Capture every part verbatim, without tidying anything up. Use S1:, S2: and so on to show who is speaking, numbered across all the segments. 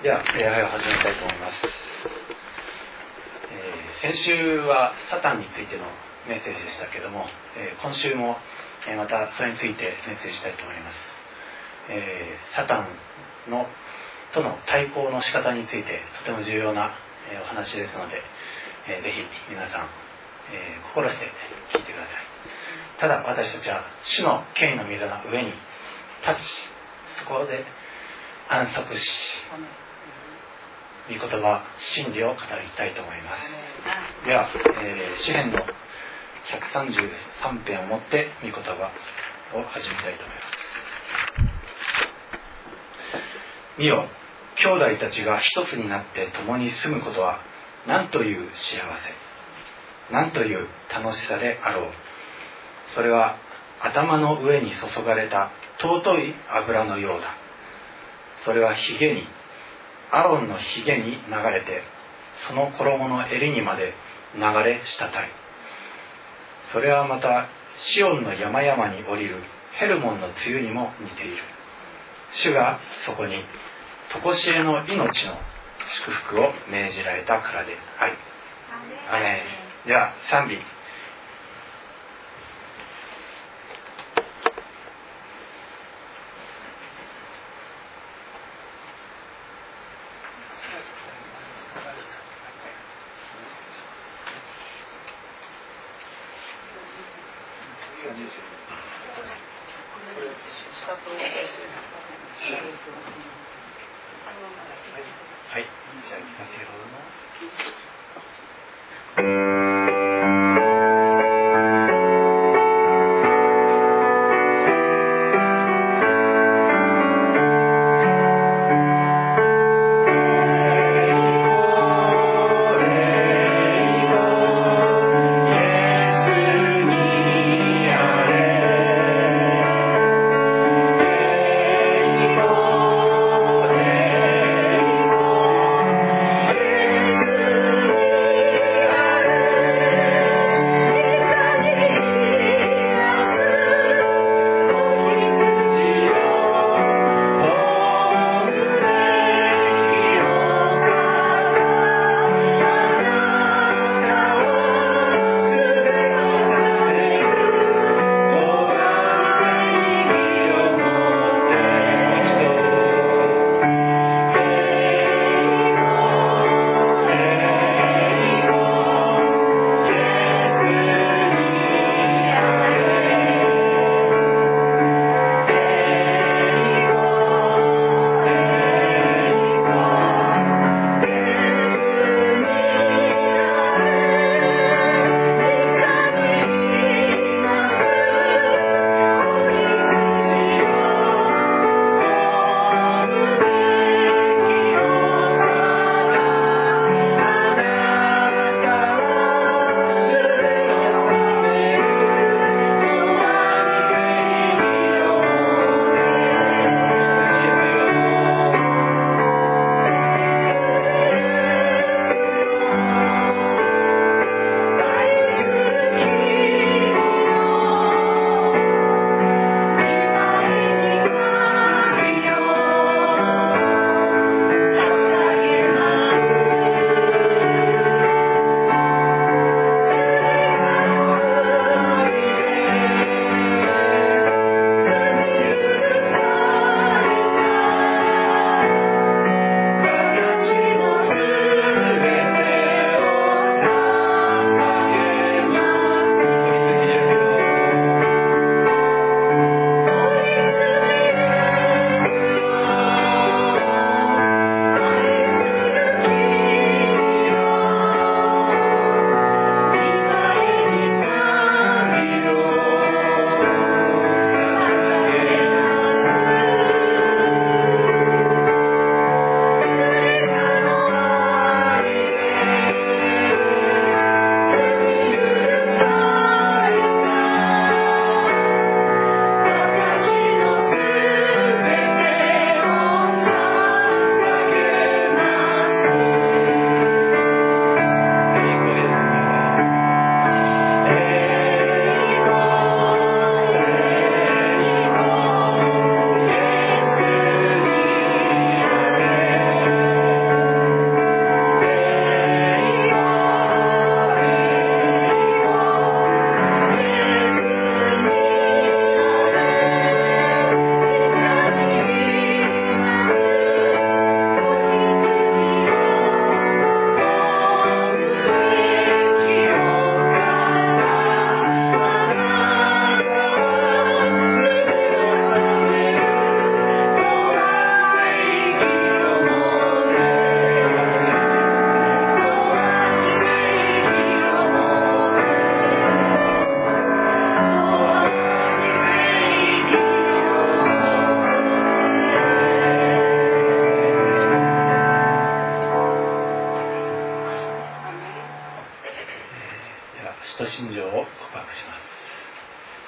S1: では礼拝を始めたいと思います。えー、先週はサタンについてのメッセージでしたけども、えー、今週もまたそれについてメッセージしたいと思います。えー、サタンのとの対抗の仕方についてとても重要な、えー、お話ですので、えー、ぜひ皆さん、えー、心して聞いてください。ただ私たちは主の権威の御座の上に立ち、そこで安息し、御言葉真理を語りたいと思います。では、えー、詩編のひゃくさんじゅうさん編をもって御言葉を始めたいと思います。見よ、兄弟たちが一つになって共に住むことは何という幸せ、何という楽しさであろう。それは頭の上に注がれた尊い油のようだ。それはひげに、アロンのひげに流れて、その衣の襟にまで流れ滴り。それはまたシオンの山々に降りるヘルモンの梅雨にも似ている。主がそこに常しえの命の祝福を命じられたからであり。アメン。では賛美。はい、じゃあいきますよ。
S2: Amen.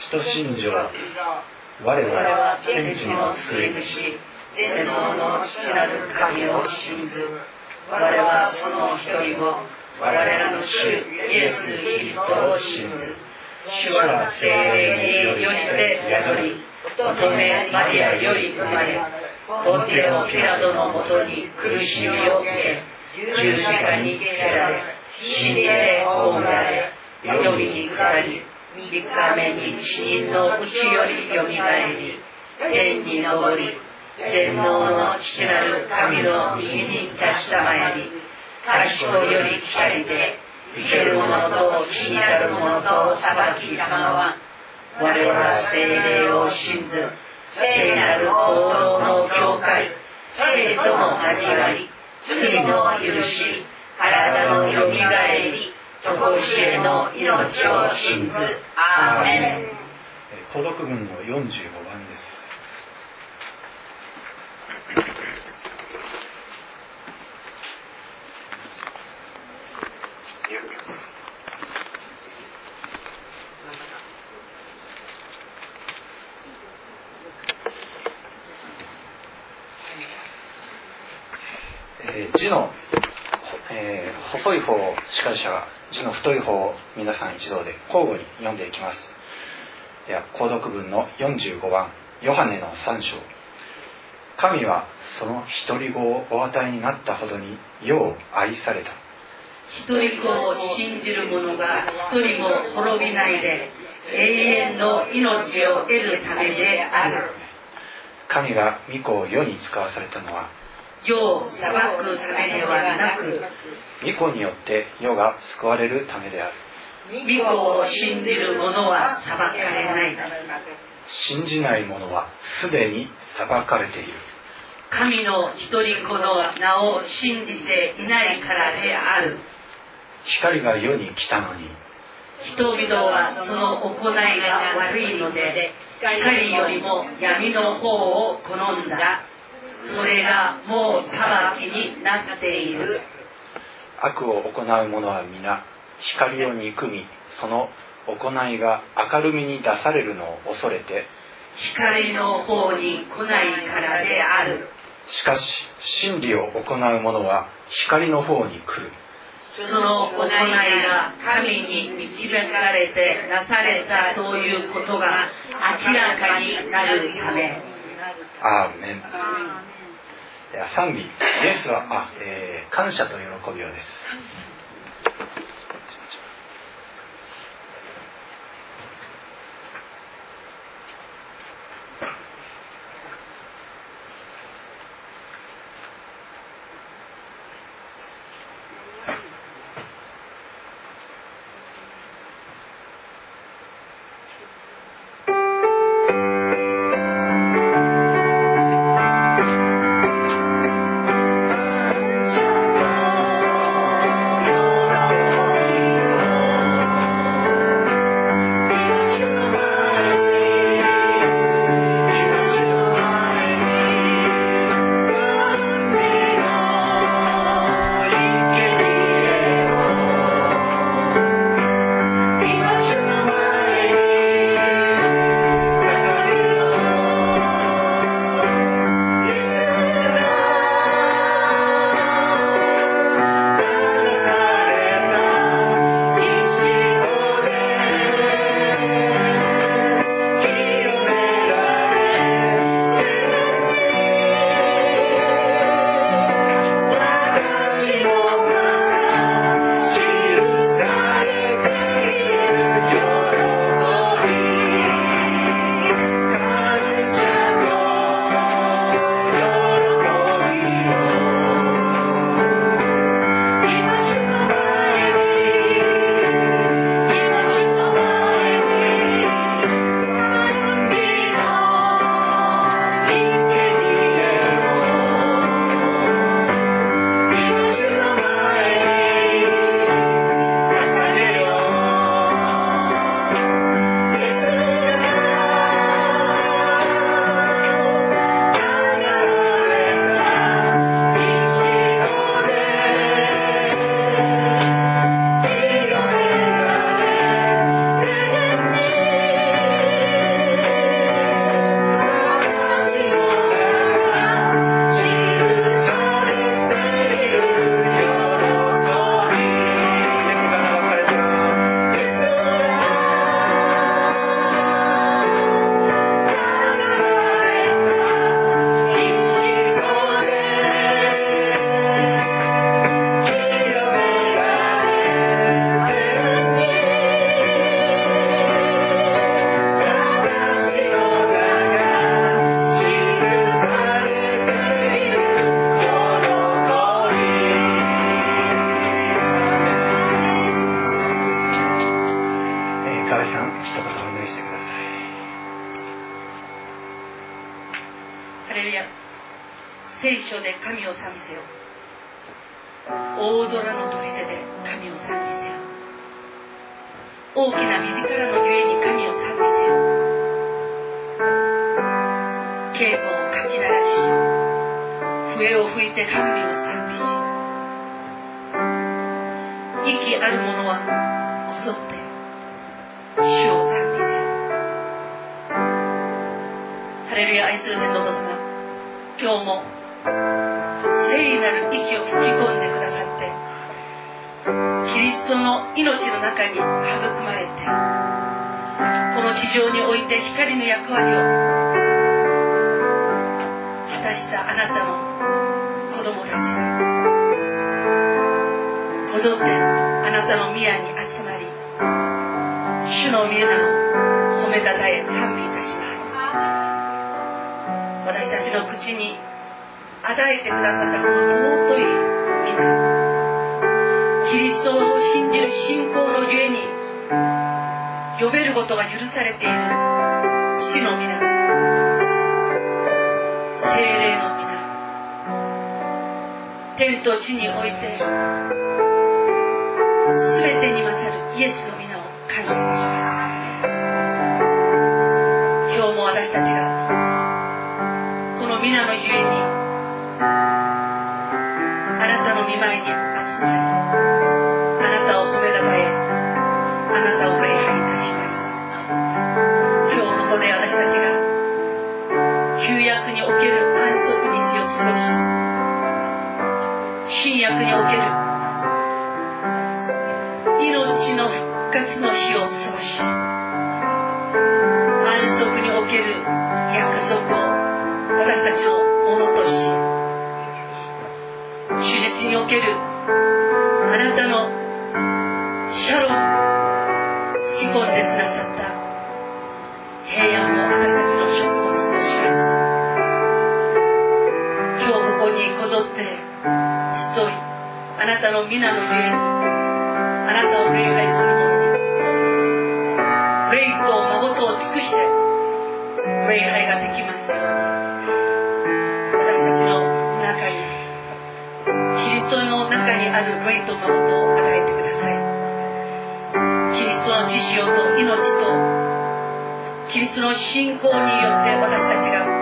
S1: 使徒信条我は天地の救い主全能の父なる神を信ず。我はその一人を我らの主イエス・キリストを信ず。主は聖霊によりて宿り、乙女マリアより生まれ、ポンテオ・ピラトのもとに苦しみを受け、十字架につけられ、死んで葬られ、黄泉に下り、三日目に死人のうちよりよみがえり、天に昇り、全能の父なる神の右に立したまえり、賢いより光で、生ける者と死にたる者と裁きたまは、我は聖霊を信ず、聖なる行動の教会、聖との交わり、罪の許し、体のよみがえり、常しえの命を信ず。アーメン。 孤独文のよんじゅうごばんです。えー、字の、えー、細い方を司会者が、字の太い方を皆さん一同で交互に読んでいきます。では、購読文のよんじゅうごばん、ヨハネのさん章。神はその一人子をお与えになったほどによう愛された。
S2: 一人子を信じる者が一人も滅びないで、永遠の命を得るためである。
S1: 神が御子を世に使わされたのは、
S2: 世を裁くためではなく、
S1: 御子によって世が救われるためである。
S2: 御子を信じる者は裁かれない。
S1: 信じない者はすでに裁かれている。
S2: 神の一人子の名を信じていないからである。
S1: 光が世に来たのに、
S2: 人々はその行いが悪いので、光よりも闇の方を好んだ。それがもう裁きになっている。
S1: 悪を行う者は皆光を憎み、その行いが明るみに出されるのを恐れて
S2: 光の方に来ないからである。
S1: しかし真理を行う者は光の方に来る。
S2: その行いが神に導かれてなされたということが明らかになるため。
S1: アーメン。賛美、イエスはあ、えー、感謝と喜びようです。
S3: 「
S2: 神を賛美せよ。大空の砦で神を賛美せよ。大きな水からのゆえに神を賛美せよ。警部をかき鳴らし、笛を吹いて神を賛美し、息ある者はこぞって主を賛美せよ。ハレルヤ。愛する天のお父様、今日も聖なる息を吹き込んでくださって、キリストの命の中に育まれて、この地上において光の役割を果たしたあなたの子供たちがこぞってあなたの宮に集まり、主の皆を褒めたたえ賛美いたします。私たちの口に与えてくださったこの尊い皆、キリストを信じる信仰のゆえに呼べることが許されている父の皆、聖霊の皆、天と地において全てに勝るイエスの皆を感謝いたします。今日も私たちがこの皆のゆえにあなたの御前に集まり、あなたを褒めたたえ、あなたを礼拝いたします。今日ここで私たちが旧約における安息日を過ごし、新約における命の復活の日を過ごし、安息における約束を私たちのものとし、主実におけるあなたのシャロン吹き込んでくださった平安を私たちの食物とします。今日ここにこぞって集い、あなたの皆のゆえにあなたを礼拝する者に霊と誠を尽くして礼拝ができますように、私たちの中にキリストの中にある霊と誠を与えてください。キリストの血潮と命とキリストの信仰によって私たちが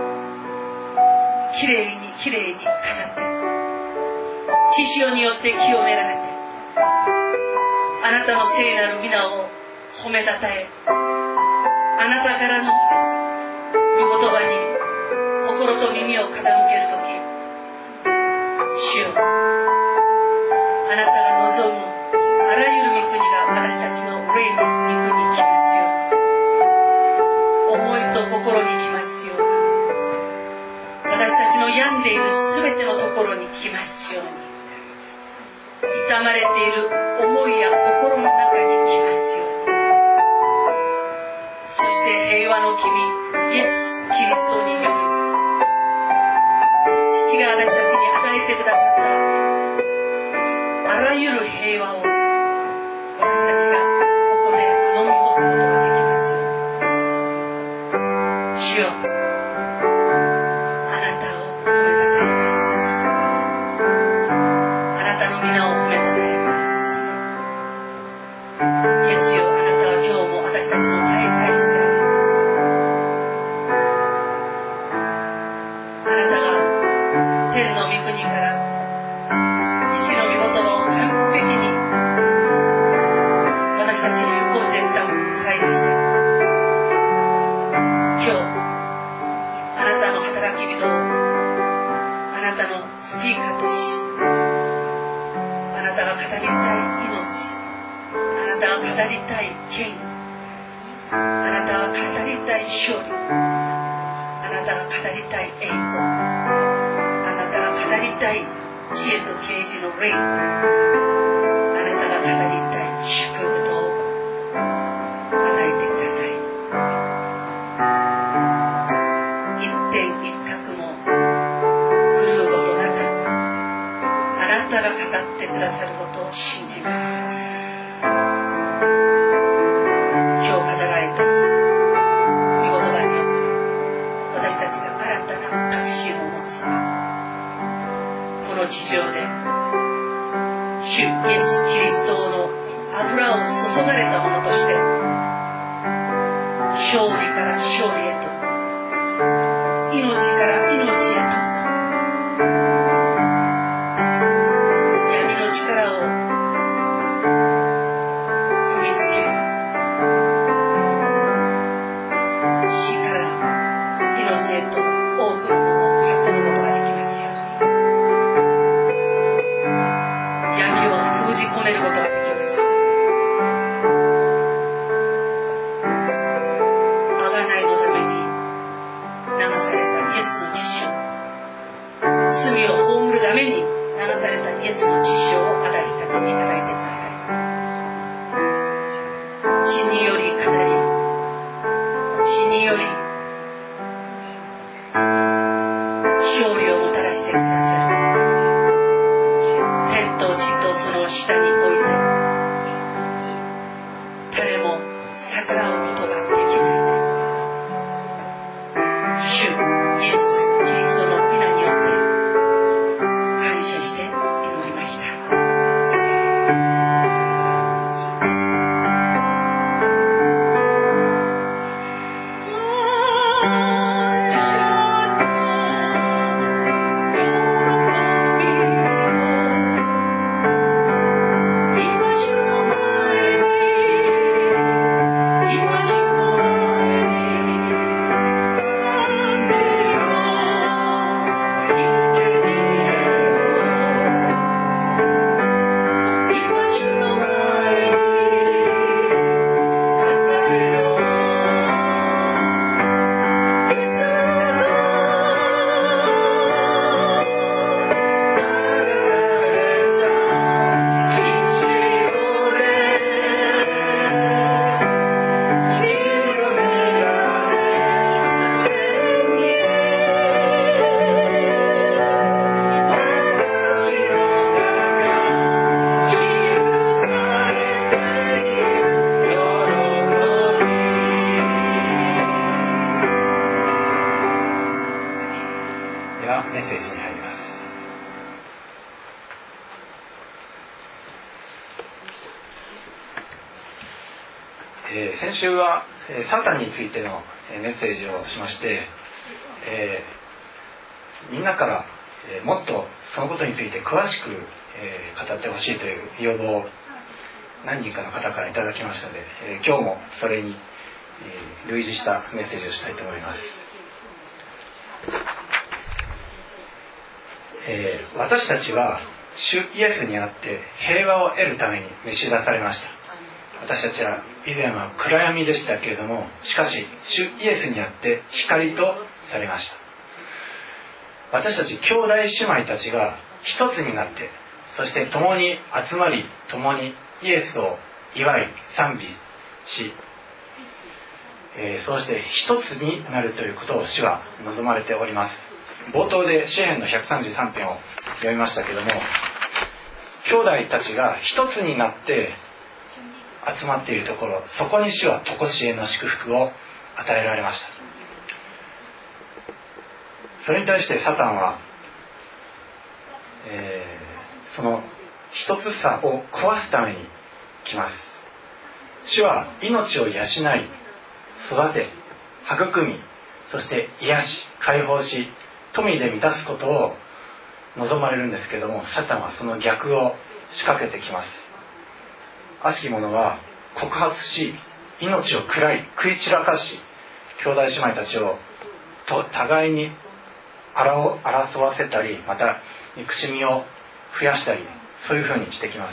S2: きれいにきれいに飾って血潮によって清められて、あなたの聖なる皆を褒めたたえ、あなたからの御言葉に心と耳を傾けるとき、主よ、あなたが望むあらゆる御国が私たちの霊の御国に来ますように、思いと心に来ますように、私たちの病んでいるすべてのところに来ますように、痛まれている思いや心の中に来ますように、そして平和の君イエス・キリストによる父が私たちに与えてくださったあらゆる平和を私たちがここで飲み干すことができますように。主よ、あなたを褒めたたえます。あなたの皆を褒めたたえます。イエスよ、あなたは今日も私たちの大祭司です。あなたが天の御国から父の御言葉を完璧に私たちに吹き込んでくださいました。今日あなたの働き人をあなたのスピーカーとし、あなたが語りたい命、あなたが語りたい権威、あなたが語りたい勝利、あなたが語りたい栄光、あなたが語りたい知恵と啓示の霊、あなたが語りたい祝福と与えてください。一点一角も狂うことなく、あなたが語ってくださることを信じます。今日語られた御言葉によって私たちが新たな確信を持ち、 の地上で主イエス・キリストの油を注がれたものとして勝利から勝利へと命から命へと闇の力を踏みつけ死から命へと多くのものを運ぶことができますように闇を封じ込めることができます。贖いのために流されたイエスの血潮、罪を葬るために流されたイエスの血潮を私たちに与えてください。血により語り、血により勝利をもたらしてくださる。天と地とその下において誰も逆らうことができない。主イエス・キリストの皆によって感謝して祈りました。
S1: メッセージに入ります。えー、先週は、えー、サタンについての、えー、メッセージをしまして、えー、みんなから、えー、もっとそのことについて詳しく、えー、語ってほしいという要望を何人かの方からいただきましたので、えー、今日もそれに、えー、類似したメッセージをしたいと思います。えー、私たちは主イエスにあって平和を得るために召し出されました。私たちは以前は暗闇でしたけれども、しかし主イエスにあって光とされました。私たち兄弟姉妹たちが一つになって、そして共に集まり、共にイエスを祝い賛美し、えー、そうして一つになるということを主は望まれております。冒頭で詩編のひゃくさんじゅうさん編を読みましたけども、兄弟たちが一つになって集まっているところ、そこに主は常しえの祝福を与えられました。それに対してサタンは、えー、その一つさを壊すために来ます。主は命を養い、育て、育み、そして癒し、解放し、富で満たすことを望まれるんですけれども、サタンはその逆を仕掛けてきます。悪しき者は告発し、命を喰らい食い散らかし、兄弟姉妹たちをと互いに争わせたり、また憎しみを増やしたり、そういうふうにしてきます。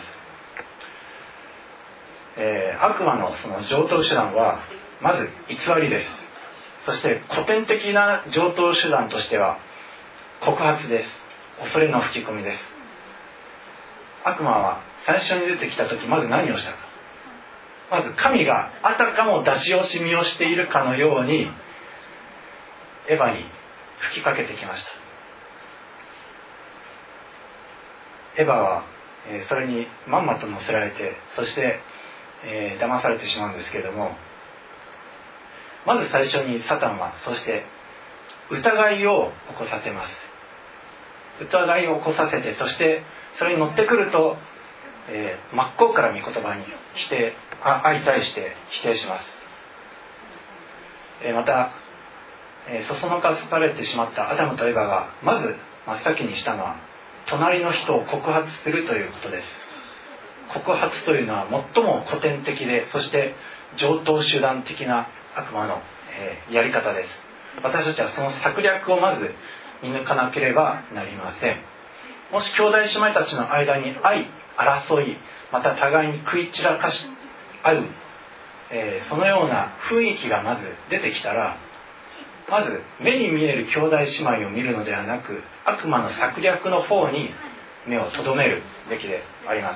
S1: えー、悪魔のその常套手段はまず偽りです。そして古典的な常套手段としては告発です。恐れの吹き込みです。悪魔は最初に出てきた時、まず何をしたか。まず神があたかも出し惜しみをしているかのようにエヴァに吹きかけてきました。エヴァは、えー、それにまんまと乗せられて、そして、えー、騙されてしまうんですけれども、まず最初にサタンはそして疑いを起こさせます。 疑いを起こさせて、そしてそれに乗ってくると、えー、真っ向から御言葉に否定相対して否定します。えー、また、えー、そそのかされてしまったアダムとエバがまず真っ先にしたのは、隣の人を告発するということです。告発というのは最も古典的で、そして常套手段的な悪魔の、えー、やり方です。私たちはその策略をまず見抜かなければなりません。もし兄弟姉妹たちの間に愛、争い、また互いに食い散らかし合う、えー、そのような雰囲気がまず出てきたら、まず目に見える兄弟姉妹を見るのではなく、悪魔の策略の方に目を留めるべきであります。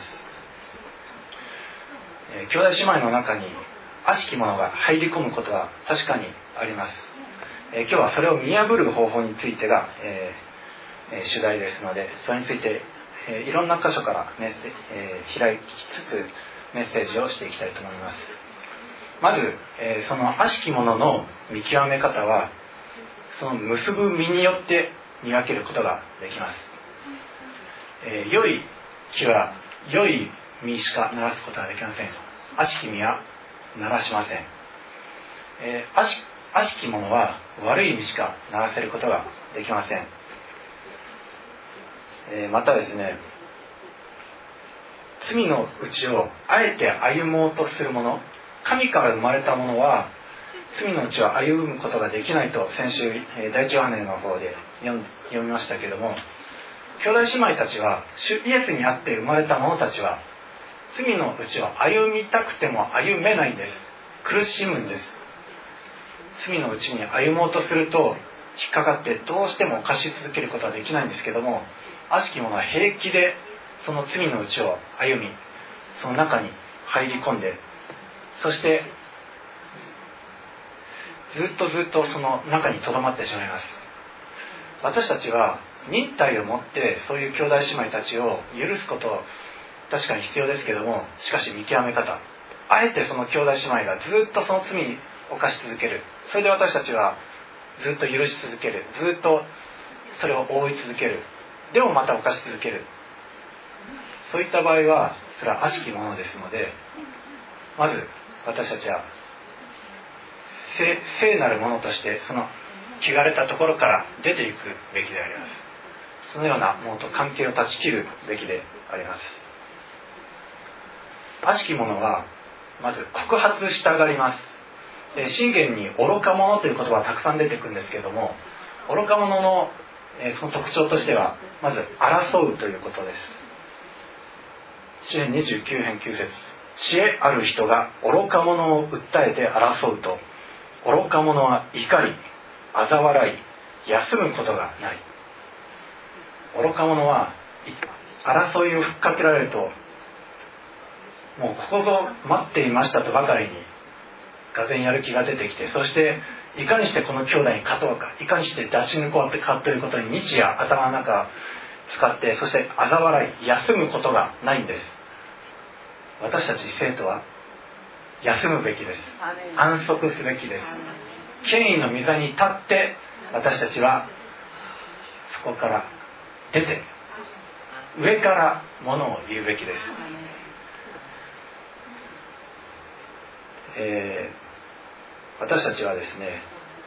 S1: えー、兄弟姉妹の中に悪しきものが入り込むことは確かにあります。えー、今日はそれを見破る方法についてが、えーえー、主題ですので、それについて、えー、いろんな箇所からメッセ、えー、開きつつメッセージをしていきたいと思います。まず、えー、その悪しきものの見極め方は、その結ぶ実によって見分けることができます。えー、良い木は良い実しかならすことはできません。悪しき実はならしません。えー、悪し悪しきものは悪い実しかならせることができません。えー、またですね、罪の道をあえて歩もうとするもの、神から生まれたものは罪の道を歩むことができないと先週、えー、第一ヨハネの方で読ん読みましたけれども、兄弟姉妹たちは主イエスにあって生まれた者たちは罪の道を歩みたくても歩めないんです。苦しむんです。罪のうちに歩もうとすると引っかかってどうしても犯し続けることはできないんですけども、悪しき者は平気でその罪のうちを歩み、その中に入り込んで、そしてずっとずっとその中にとどまってしまいます。私たちは忍耐を持ってそういう兄弟姉妹たちを許すこと確かに必要ですけども、しかし見極め方、あえてその兄弟姉妹がずっとその罪に犯し続ける、それで私たちはずっと許し続ける、ずっとそれを覆い続ける、でもまた犯し続ける、そういった場合はそれは悪しきものですので、まず私たちは聖、聖なるものとしてその汚れたところから出ていくべきであります。そのようなものと関係を断ち切るべきであります。悪しきものはまず告発したがります。箴言に愚か者という言葉がたくさん出てくるんですけれども、愚か者のその特徴としてはまず争うということです。箴言にじゅうきゅう編きゅう節、知恵ある人が愚か者を訴えて争うと、愚か者は怒り嘲笑い休むことがない。愚か者は争いをふっかけられると、もうここぞ待っていましたとばかりにがぜんやる気が出てきて、そしていかにしてこの兄弟に勝とうか、いかにして出し抜こうってかということに日夜頭の中使って、そして嘲笑い休むことがないんです。私たち生徒は休むべきです。安息すべきです。権威の御座に立って私たちはそこから出て上からものを言うべきです。えー、私たちはですね、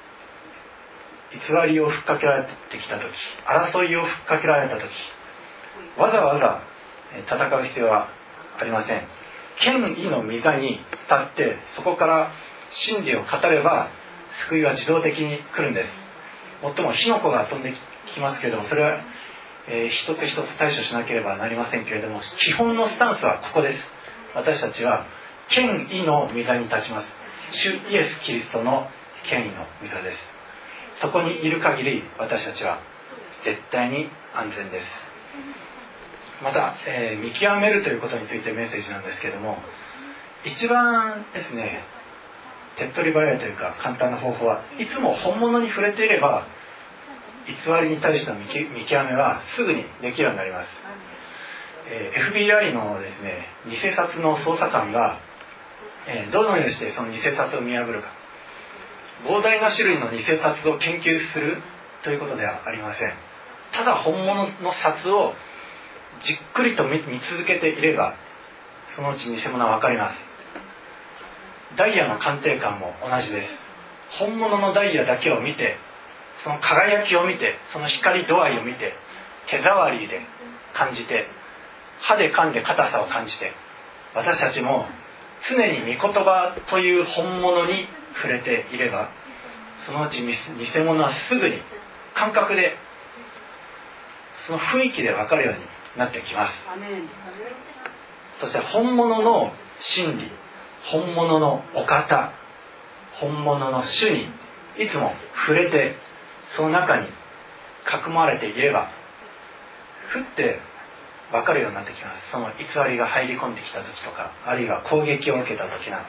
S1: 偽りをふっかけられてきたとき、争いをふっかけられたとき、わざわざ戦う必要はありません。権威の御座に立ってそこから真理を語れば救いは自動的に来るんです。もっとも火の粉が飛んできますけれども、それは、えー、一つ一つ対処しなければなりませんけれども、基本のスタンスはここです。私たちは権威の御座に立ちます。主イエス・キリストの権威の御座です。そこにいる限り私たちは絶対に安全です。また、えー、見極めるということについてメッセージなんですけれども、一番ですね、手っ取り早いというか簡単な方法は、いつも本物に触れていれば偽りに対しての見極めはすぐにできるようになります。えー、エフビーアイ のですね、偽札の捜査官が、えー、どのようにしてその偽札を見破るか、膨大な種類の偽札を研究するということではありません。 ただ本物の札をじっくりと 見, 見続けていれば、そのうち偽物は分かります。ダイヤの鑑定官も同じです。本物のダイヤだけを見て、その輝きを見て、その光度合いを見て、手触りで感じて、歯で噛んで硬さを感じて、私たちも常に御言葉という本物に触れていれば、そのうち偽物はすぐに感覚で、その雰囲気で分かるようになってきます。そして本物の真理、本物のお方、本物の主にいつも触れて、その中に囲まれていれば、ふって分かるようになってきます。その偽りが入り込んできた時とか、あるいは攻撃を受けた時など。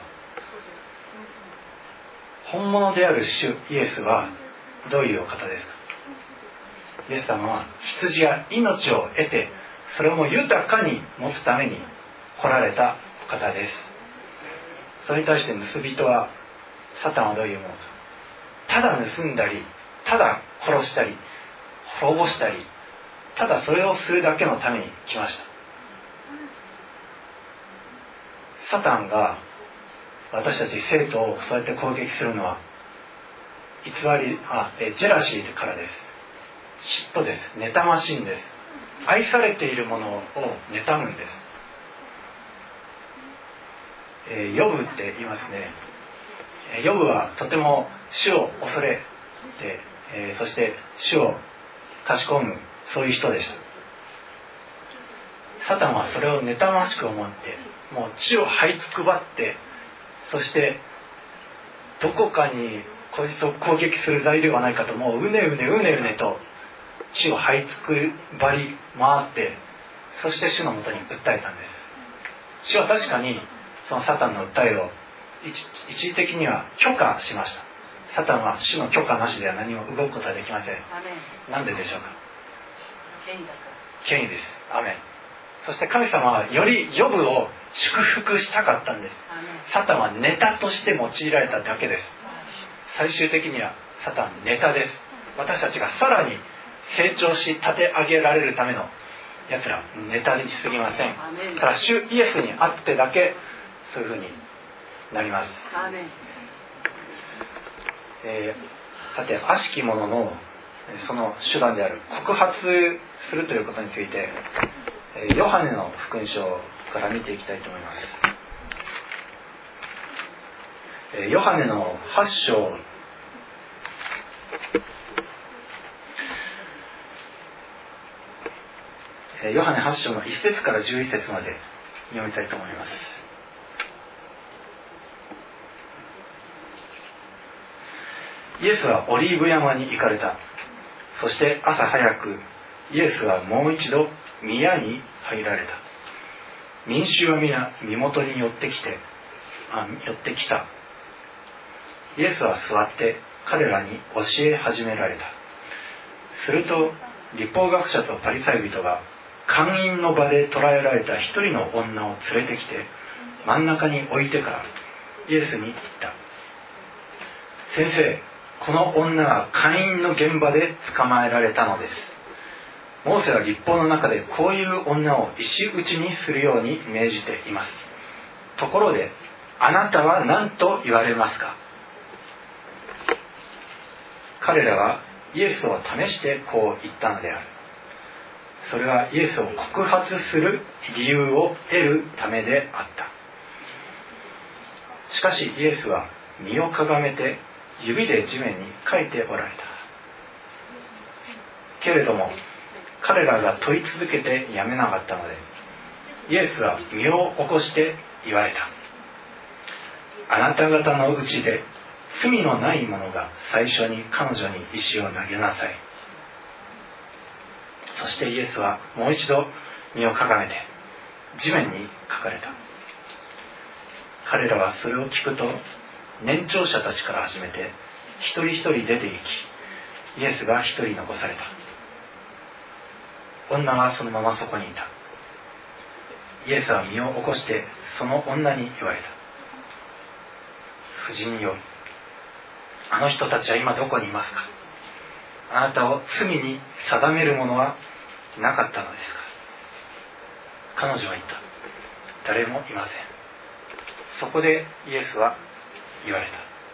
S1: 本物である主イエスはどういうお方ですか。イエス様は羊や命を得て、それも豊かに持つために来られたお方です。それに対して盗人は、サタンはどういうものか。ただ盗んだり、ただ殺したり、滅ぼしたり、ただそれをするだけのために来ました。サタンが私たち生徒をそうやって攻撃するのは、偽り、あ、えジェラシーからです。嫉妬です。妬ましいんです。愛されているものを妬むんです。えー、ヨブって言いますね。ヨブはとても主を恐れて、えー、そして主を確かむ、そういう人でした。サタンはそれを妬ましく思って、もう地を這いつくばって、そしてどこかにこいつを攻撃する材料はないかと、もううねうねうねうねと地を這いつくばり回って、そして主のもとに訴えたんです。主は確かにそのサタンの訴えを一時的には許可しました。サタンは主の許可なしでは何も動くことはできません。なんででしょうか。権威です。アメン。そして神様はよりヨブを祝福したかったんです。サタンはネタとして用いられただけです。最終的にはサタンネタです。私たちがさらに成長し立て上げられるためのやつら、ネタに過ぎません。ただ主イエスにあってだけそういうふうになります。えー、さて悪しき者のその手段である告発するということについて、ヨハネの福音書から見ていきたいと思います。ヨハネのはち章、ヨハネはち章のいち節からじゅういち節まで読みたいと思います。イエスはオリーブ山に行かれた。そして朝早くイエスはもう一度宮に入られた。民衆は皆身元に寄ってきてあ寄ってきた。イエスは座って彼らに教え始められた。すると律法学者とパリサイ人が姦淫の場で捕らえられた一人の女を連れてきて真ん中に置いてからイエスに言った。先生、この女は姦淫の現場で捕まえられたのです。モーセは律法の中でこういう女を石打ちにするように命じています。ところであなたは何と言われますか。彼らはイエスを試してこう言ったのである。それはイエスを告発する理由を得るためであった。しかしイエスは身をかがめて指で地面に書いておられた。けれども彼らが問い続けてやめなかったので、イエスは身を起こして言われた。あなた方のうちで罪のない者が最初に彼女に石を投げなさい。そしてイエスはもう一度身をかがめて地面に書かれた。彼らはそれを聞くと年長者たちから始めて一人一人出て行き、イエスが一人残された。女はそのままそこにいた。イエスは身を起こしてその女に言われた。婦人よ、あの人たちは今どこにいますか。 あなたを罪に定めるものはなかったのですから。彼女は言った。誰もいません。そこでイエスは言われ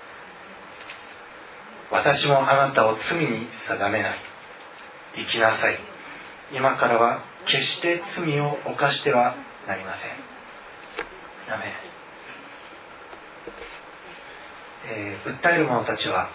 S1: た。私もあなたを罪に定めない。生きなさい。今からは決して罪を犯してはなりません。アメン。えー、訴える者たちは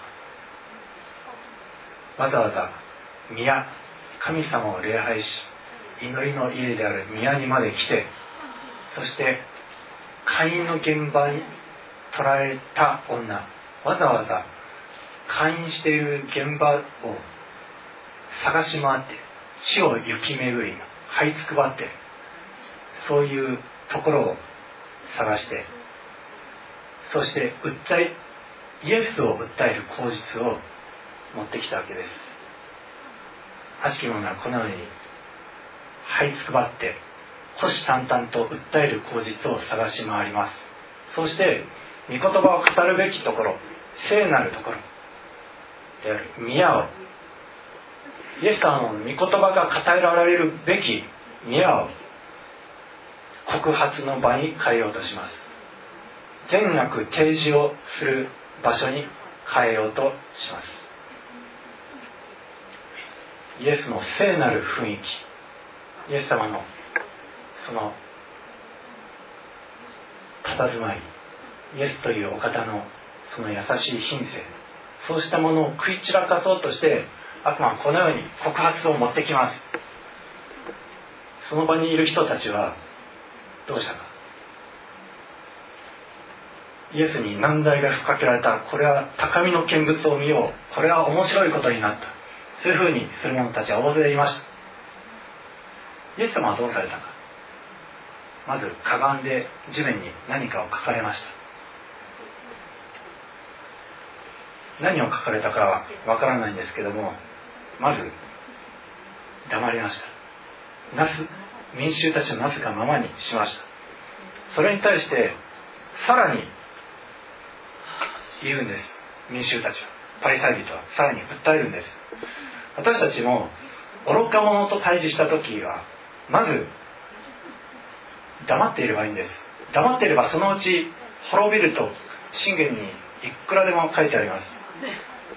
S1: わざわざ宮、神様を礼拝し祈りの家である宮にまで来て、そして会員の現場に捕らえた女、わざわざ会員している現場を探し回って地を行き巡り這いつくばって、そういうところを探して、そして訴えイエスを訴える口実を持ってきたわけです。悪しき者はこのように這いつくばって虎視眈々と訴える口実を探し回ります。そして御言葉を語るべきところ、聖なるところである宮を、イエス様の御言葉が語られるべき宮を告発の場に変えようとします。善悪提示をする場所に変えようとします。イエスの聖なる雰囲気、イエス様のその佇まい、イエスというお方のその優しい品性、そうしたものを食い散らかそうとして悪魔はこのように告発を持ってきます。その場にいる人たちはどうしたか。イエスに難題が吹っかけられた。これは高みの見物を見よう。これは面白いことになった。そういうふうにする者たちは大勢いました。イエス様はどうされたか。まずかがんで地面に何かを書かれました。何を書かれたかはわからないんですけども、まず黙りました。なす民衆たちのなすがままにしました。それに対してさらに言うんです。民衆たちは、パリサイ人はさらに訴えるんです。私たちも愚か者と対峙した時はまず黙っていればいいんです。黙っていればそのうち滅びると箴言にいくらでも書いてあります。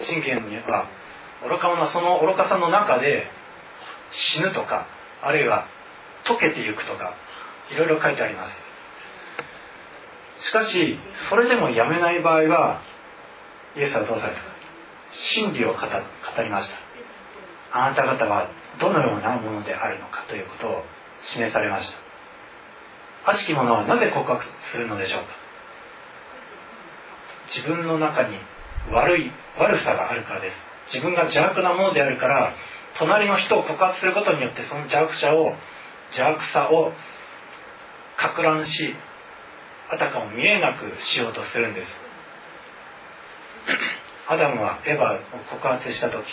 S1: 箴言には愚か者はその愚かさの中で死ぬとか、あるいは溶けていくとか、いろいろ書いてあります。しかしそれでもやめない場合はイエスはどうされたか。真理を語りました。あなた方はどのようなものであるのかということを示されました。悪しき者はなぜ告白するのでしょうか。自分の中に悪い悪さがあるからです。自分が邪悪なものであるから、隣の人を告発することによってその邪悪さを邪悪さを攪乱し、あたかも見えなくしようとするんです。アダムはエヴァを告発したとき、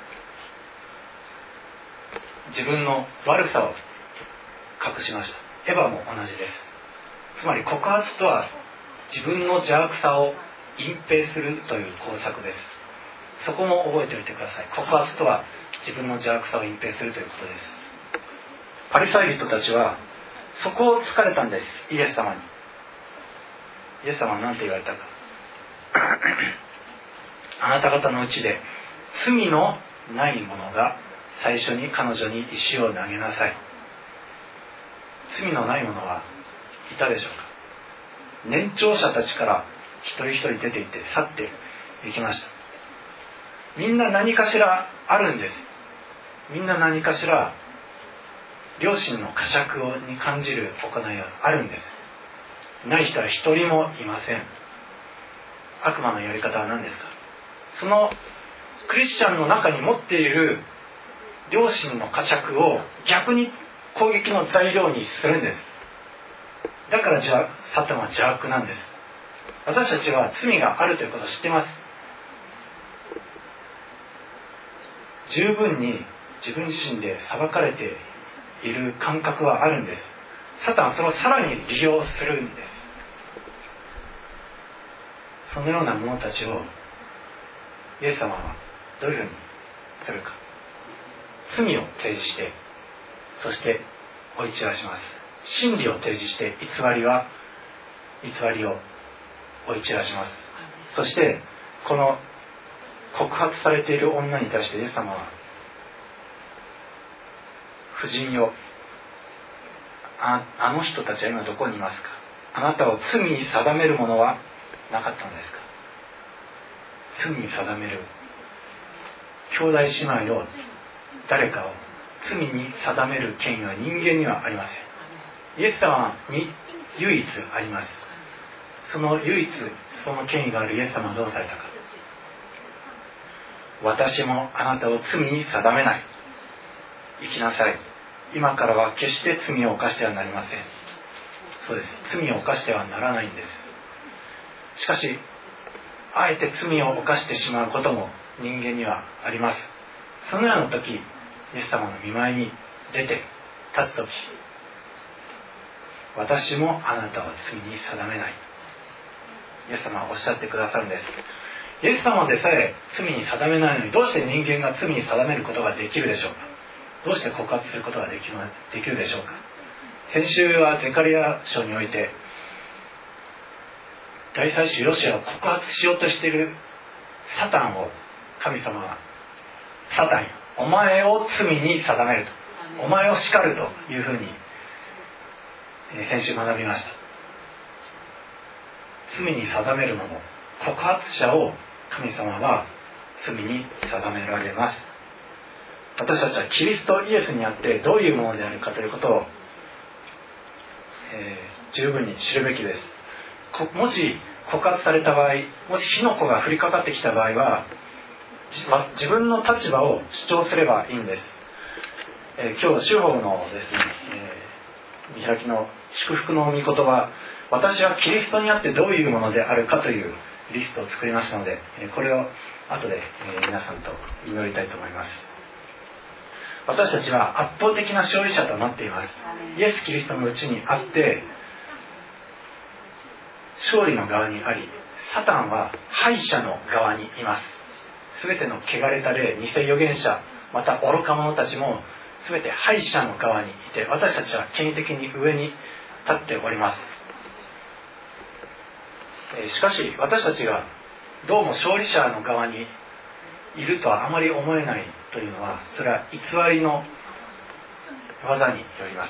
S1: 自分の悪さを隠しました。エヴァも同じです。つまり告発とは自分の邪悪さを隠蔽するという工作です。そこも覚えておいてください。告発とは自分の邪悪さを隠蔽するということです。パリサイ人たちはそこを突かれたんです。イエス様に。イエス様は何て言われたか。あなた方のうちで罪のない者が最初に彼女に石を投げなさい。罪のない者はいたでしょうか。年長者たちから一人一人出て行って去って行きました。みんな何かしらあるんです。みんな何かしら良心の呵責に感じる行いがあるんです。ない人は一人もいません。悪魔のやり方は何ですか。そのクリスチャンの中に持っている良心の呵責を逆に攻撃の材料にするんです。だからじゃサタンは邪悪なんです。私たちは罪があるということを知っています。十分に自分自身で裁かれている感覚はあるんです。サタンはそれをさらに利用するんです。そのような者たちをイエス様はどういうふうにするか。罪を提示して、そして追い散らします。真理を提示して偽りは偽りを追い散らします。そしてこの告発されている女に対してイエス様は、婦人よ、あ, あの人たちは今どこにいますか。あなたを罪に定めるものはなかったのですか。罪に定める兄弟姉妹の誰かを罪に定める権威は人間にはありません。イエス様に唯一あります。その唯一その権威があるイエス様はどうされたか。私もあなたを罪に定めない。生きなさい。今からは決して罪を犯してはなりません。そうです。罪を犯してはならないんです。しかしあえて罪を犯してしまうことも人間にはあります。そのような時、イエス様の御前に出て立つ時、私もあなたは罪に定めない。イエス様はおっしゃってくださるんです。イエス様でさえ罪に定めないのに、どうして人間が罪に定めることができるでしょうか。どうして告発することができる、できるでしょうか。先週はゼカリヤ書において、大祭司ヨシアを告発しようとしているサタンを神様は、サタンよ、お前を罪に定めると、お前を叱るというふうに先週学びました。罪に定めるもの、告発者を神様は罪に定められます。私たちはキリストイエスにあってどういうものであるかということを、えー、十分に知るべきです。もし告発された場合、もし火の粉が降りかかってきた場合は、自分の立場を主張すればいいんです。えー、今日主法のですね、えー、見開きの祝福の御言葉、私はキリストにあってどういうものであるかというリストを作りましたので、これを後で皆さんと祈りたいと思います。私たちは圧倒的な勝利者となっています。イエス・キリストのうちにあって勝利の側にあり、サタンは敗者の側にいます。すべての汚れた霊、偽預言者、また愚か者たちもすべて敗者の側にいて、私たちは権威的に上に立っております。しかし私たちがどうも勝利者の側にいるとはあまり思えないというのは、それは偽りの技によります。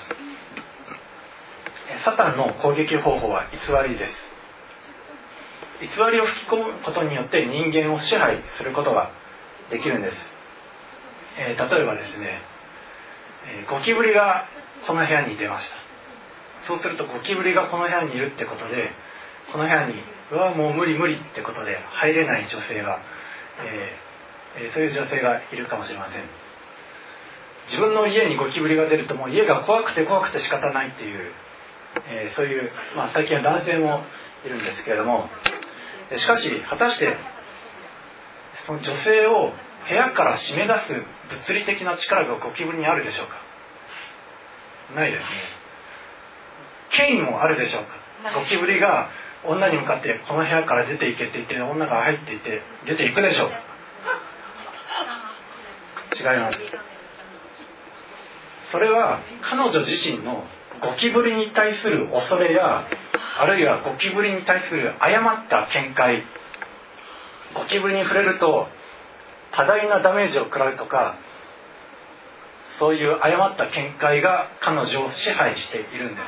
S1: サタンの攻撃方法は偽りです。偽りを吹き込むことによって人間を支配することができるんです。えー、例えばですね、えー、ゴキブリがこの部屋に出ました。そうするとゴキブリがこの部屋にいるってことで、この部屋にうわもう無理無理ってことで入れない女性が、えー、そういう女性がいるかもしれません。自分の家にゴキブリが出るともう家が怖くて怖くて仕方ないっていう、えー、そういう、まあ、最近は男性もいるんですけれども、しかし果たしてその女性を部屋から締め出す物理的な力がゴキブリにあるでしょうか。ないですね。権威もあるでしょうか。ゴキブリが女に向かってこの部屋から出ていけって言って女が入っていって出ていくでしょう。違います。それは彼女自身のゴキブリに対する恐れや、あるいはゴキブリに対する誤った見解、ゴキブリに触れると多大なダメージを食らうとか、そういう誤った見解が彼女を支配しているんです。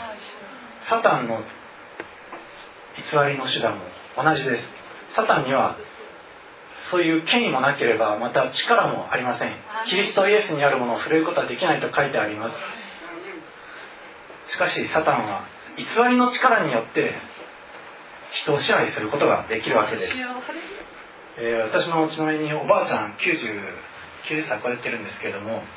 S1: サタンの偽りの手段も同じです。サタンにはそういう権威もなければ、また力もありません。キリストイエスにあるものを触れることはできないと書いてあります。しかしサタンは偽りの力によって人を支配することができるわけです。えー、私のうちの家におばあちゃんきゅうじゅうきゅうさい超えてるんですけれども、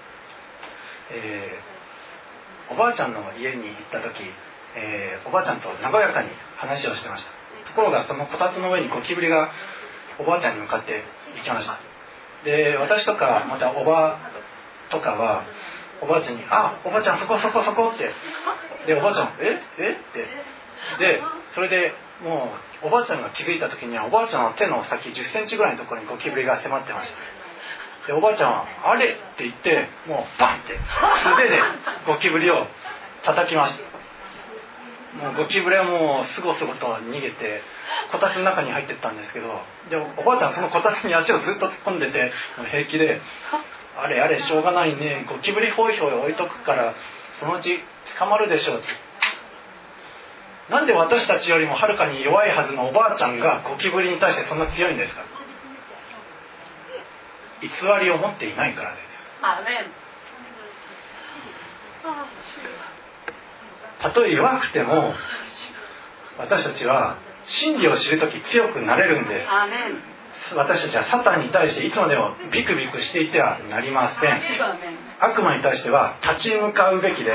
S1: えー、おばあちゃんの家に行った時、えー、おばあちゃんと和やかに話をしてました。ところがそのこたつの上にゴキブリがおばあちゃんに向かって行きました。で、私とかまたおばとかはおばあちゃんに、あ、おばあちゃんそこそこそこって、でおばあちゃんええってで、それでもうおばあちゃんが気づいた時にはおばあちゃんの手の先じゅっセンチぐらいのところにゴキブリが迫ってました。 でおばあちゃんはあれって言ってもうバンって素手でゴキブリを叩きました。もうゴキブリはもうすごすごと逃げてこたつの中に入ってったんですけど、でおばあちゃんそのこたつに足をずっと突っ込んでて平気であれあれしょうがないね、ゴキブリホイホイ置いとくからそのうち捕まるでしょうって。なんで私たちよりもはるかに弱いはずのおばあちゃんがゴキブリに対してそんな強いんですか。偽りを持っていないからです。
S2: アメン。
S1: たとえ弱くても私たちは真理を知るとき強くなれるんです。
S2: アメン。
S1: 私たちはサタンに対していつまでもビクビクしていてはなりません。悪魔に対しては立ち向かうべきです。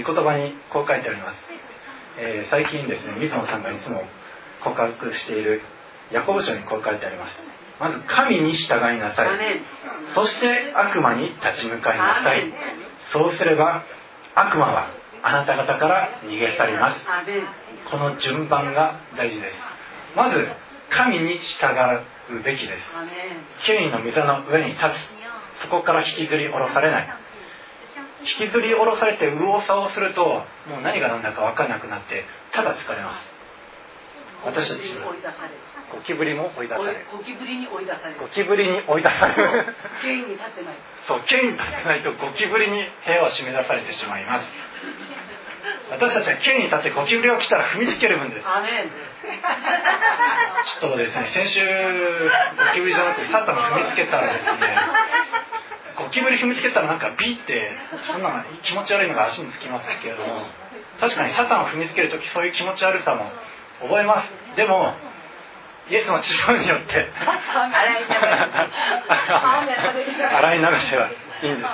S1: 御言葉にこう書いてあります。えー、最近ですね、水野さんがいつも告白しているヤコブ書にこう書いてあります。まず神に従いなさい。そして悪魔に立ち向かいなさい。そうすれば悪魔はあなた方から逃げ去ります。この順番が大事です。まず神に従うべきです。権威の御座の上に立つ。そこから引きずり下ろされない。引きずり下ろされて右往左往するともう何が何だか分からなくなってただ疲れます。私たちはゴキブリも追い出される。
S2: ゴキブリに追い出される。
S1: ゴキブリに追い出される。
S2: 権威に立ってない。
S1: そう、権威に立ってないとゴキブリに部屋を締め出されてしまいます。私たちは権威に立ってゴキブリが来たら踏みつける分です。
S2: アメン。
S1: ちょっとですね、先週ゴキブリじゃなくてサタンが踏みつけたらですね、ゴキブリ踏みつけたらなんかビーってそんな気持ち悪いのが足につきますけれども、確かにサタンを踏みつけるときそういう気持ち悪さも覚えます。でもイエスの血潮によって洗い流せばいいんです。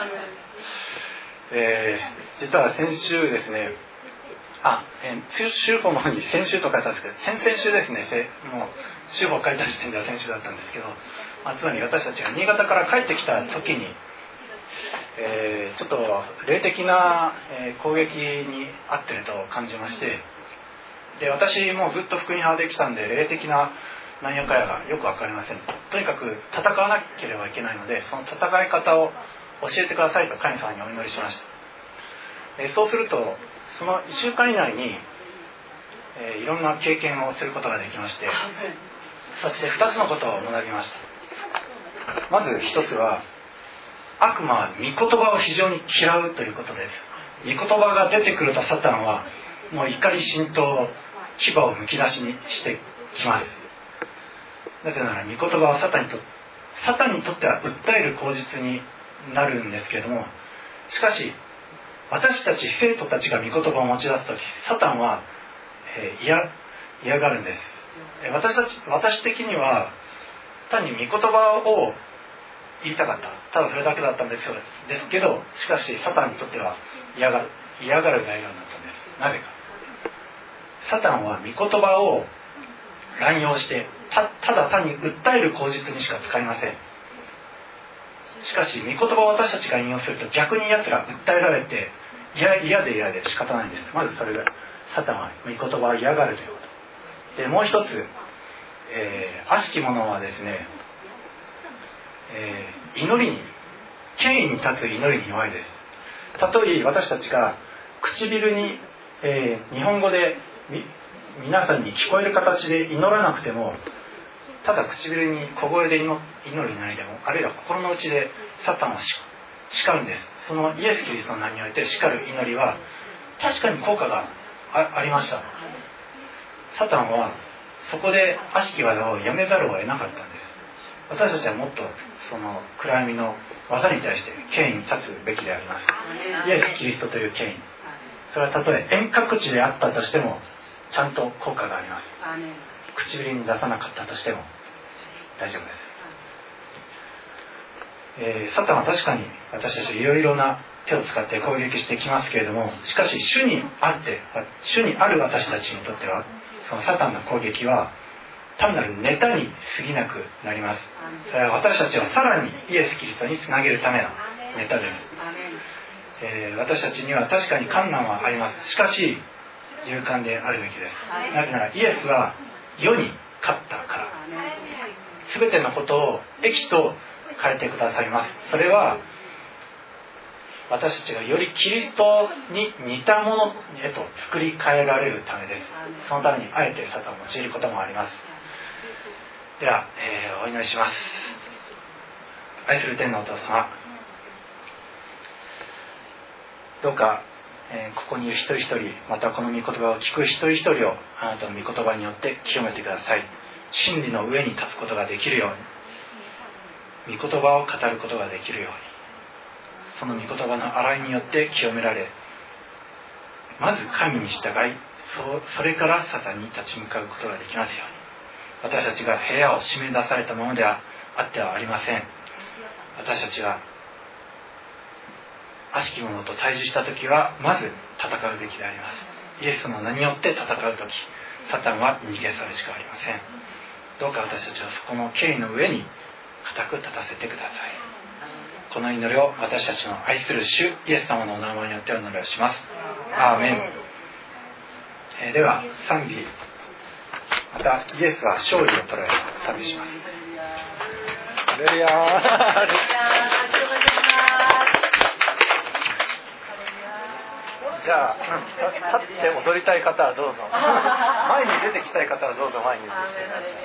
S1: えー、実は先週ですね、あ、えー、週報の方に先週と書いたんですけど、先々週ですね、もう週報書いた時点では先週だったんですけど、まあ、つまり私たちが新潟から帰ってきた時に、えー、ちょっと霊的な、えー、攻撃に遭っていると感じまして、で私もずっと福音派できたんで霊的な何やかやがよく分かりません。とにかく戦わなければいけないので、その戦い方を教えてくださいと神様にお祈りしました。えー、そうするとそのいっしゅうかん以内に、えー、いろんな経験をすることができまして、そしてふたつのことを学びました。まずひとつは、悪魔は御言葉を非常に嫌うということです。御言葉が出てくるとサタンはもう怒り心頭、牙をむき出しにしてきます。なぜなら御言葉はサタンにとサタンにとっては訴える口実になるんですけれども、しかし私たち生徒たちが御言葉を持ち出すとき、サタンは、えー、嫌嫌がるんです。私たち私的には単に御言葉を言いたかった、ただそれだけだったんですよですけど、しかしサタンにとっては嫌がる嫌がる材料になったんです。なぜか、サタンは御言葉を乱用して た, ただ単に訴える口実にしか使いません。しかし御言葉を私たちが引用すると逆に奴ら訴えられて嫌嫌で嫌で仕方ないんです。まずそれがサタンは御言葉を嫌がるということで、もう一つ、えー、悪しき者はですね、えー、祈りに権威に立つ祈りに弱いです。たとえ私たちが唇に、えー、日本語で皆さんに聞こえる形で祈らなくても、ただ唇に小声で祈る祈りでも、あるいは心の内でサタンを叱るんです。そのイエス・キリストの名において叱る祈りは確かに効果が あ, ありました。サタンはそこで悪しき技をやめざるを得なかったんです。私たちはもっとその暗闇の技に対して権威に立つべきであります。イエス・キリストという権威、それはたとえ遠隔地であったとしてもちゃんと効果があります。唇に出さなかったとしても大丈夫です。えー、サタンは確かに私たちいろいろな手を使って攻撃してきますけれども、しかし主にあって主にある私たちにとってはそのサタンの攻撃は単なるネタに過ぎなくなります。それは私たちをさらにイエス・キリストにつなげるためのネタです。えー、私たちには確かに困難はあります。しかし勇敢であるべきです。なぜならイエスは世に勝ったから。すべてのことを益と変えてくださいます。それは私たちがよりキリストに似たものへと作り変えられるためです。そのためにあえてサタンを用いることもあります。では、えー、お祈りします。愛する天のお父様、どうか、えー、ここにいる一人一人、またこの御言葉を聞く一人一人をあなたの御言葉によって清めてください。真理の上に立つことができるように、御言葉を語ることができるように、その御言葉の洗いによって清められ、まず神に従い、 そ, それからサタンに立ち向かうことができますように。私たちが部屋を締め出されたものではあってはありません。私たちが悪しき者と対峙したときはまず戦うべきであります。イエスの名によって戦うとき、サタンは逃げ去るしかありません。どうか私たちはそこの権威の上に固く立たせてください。この祈りを私たちの愛する主イエス様のお名前によってお祈りをします。アーメン。えー、では賛美、またイエスは勝利を取られ賛美します。ハレルヤじゃあ立って踊りたい方はどうぞ、前に出てきたい方はどうぞ前に出てきてください。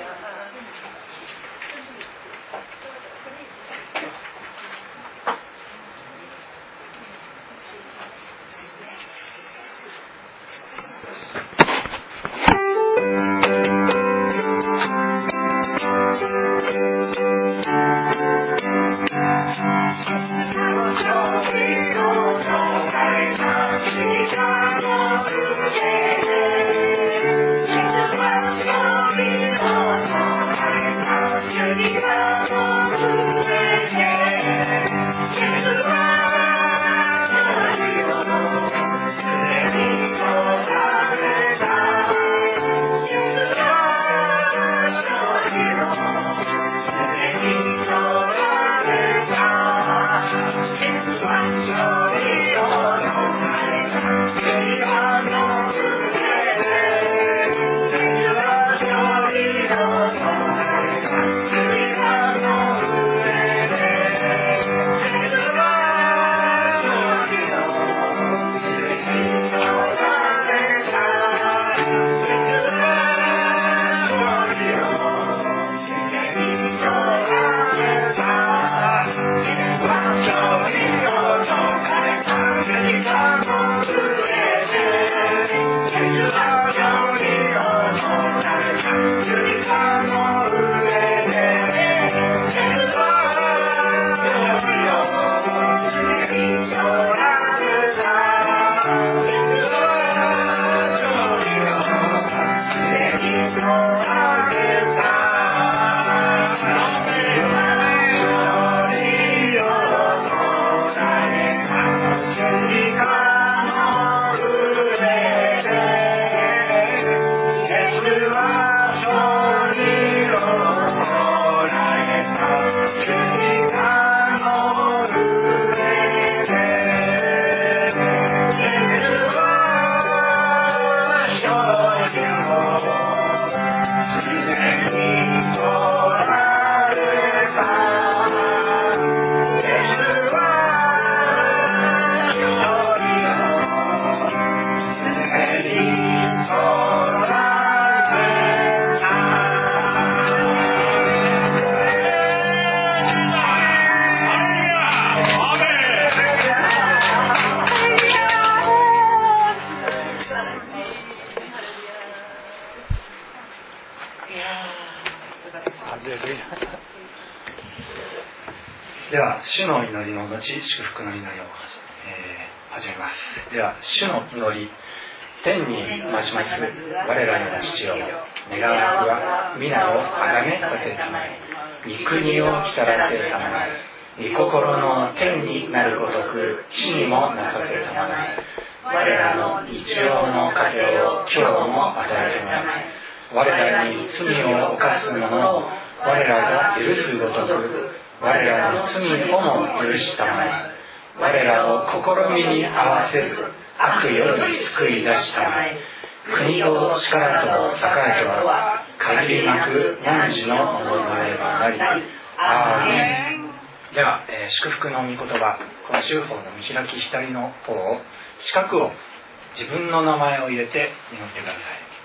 S1: では主の祈りの後、祝福の祈りを、えー、始めます。では主の祈り。天にまします我らの父よ、願わくは皆をあがめさせたまえ、御国を来たらせたまえ、御心の天になるごとく地にもなさせたまえ、我らの日常の糧を今日も与えたまえ、我らに罪を犯す者を我らが許すごとく我らの罪をも許したまえ、我らを試みに合わせず悪より救い出したまえ、国と力と栄とは限りなく汝のものであり、アーメン。 では、えー、祝福の御言葉、この週報の見開き左の方を、四角を自分の名前を入れて祈ってくださ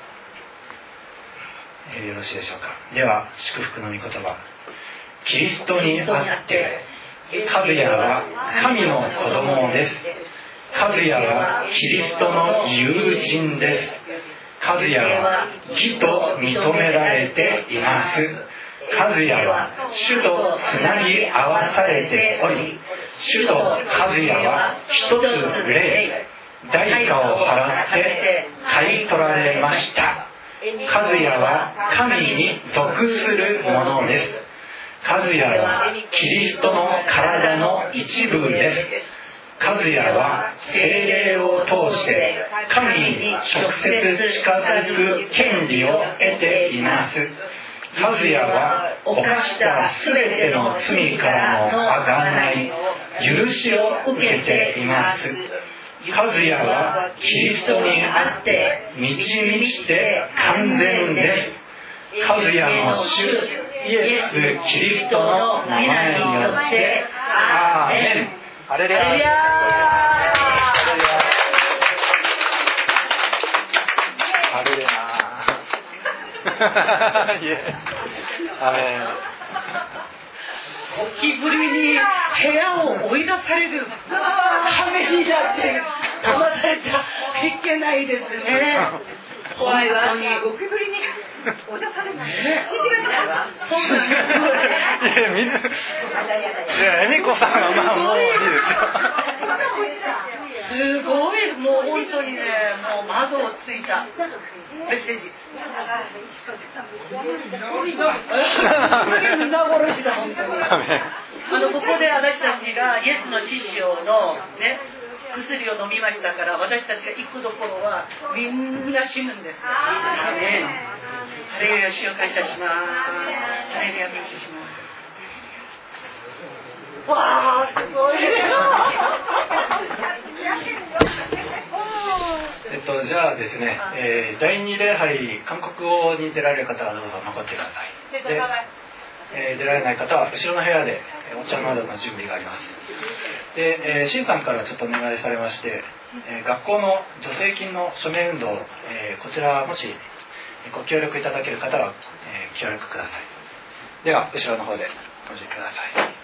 S1: い。えー、よろしいでしょうか。では、祝福の御言葉。キリストにあって和也は神の子供です。和也はキリストの友人です。和也は義と認められています。和也は主とつなぎ合わされており、主と和也は一つ霊、代価を払って買い取られました。和也は神に属するものです。和也はキリストの体の一部です。和也は聖霊を通して神に直接近づく権利を得ています。和也は犯したすべての罪からの贖い、許しを受けています。和也はキリストにあって満ち満ちて完全です。和也の主イエス・キリストの名前によってアーメン。ハレルヤ。ハレルヤ。ハレルヤ。アーメン。
S2: ゴキブリに部屋を追い出されるためにだって騙されたらいけないですね。怖いわ。ゴキブリに追い出されないね。そうなんです。
S1: いや、水。いや、恵美子さんはまあもういいですよ。
S2: すごい、もう本当にね、もう窓をついたメッセージ。皆殺しだ本当に。あのここで私たちがイエスの血潮のね薬を飲みましたから、私たちが行くところはみんな死ぬんです。アーメン。ハレルヤ、主を感謝します。ハレルヤ、感謝します。わあ、すごい。
S1: えっと、じゃあですね、えー、だいに礼拝、韓国語に出られる方はどうぞ残ってください。で、えー、出られない方は後ろの部屋でお茶などの準備があります。で、えー、新さんからちょっとお願いされまして、えー、学校の助成金の署名運動、えー、こちらもしご協力いただける方は、えー、協力ください。では後ろの方でお待ちください。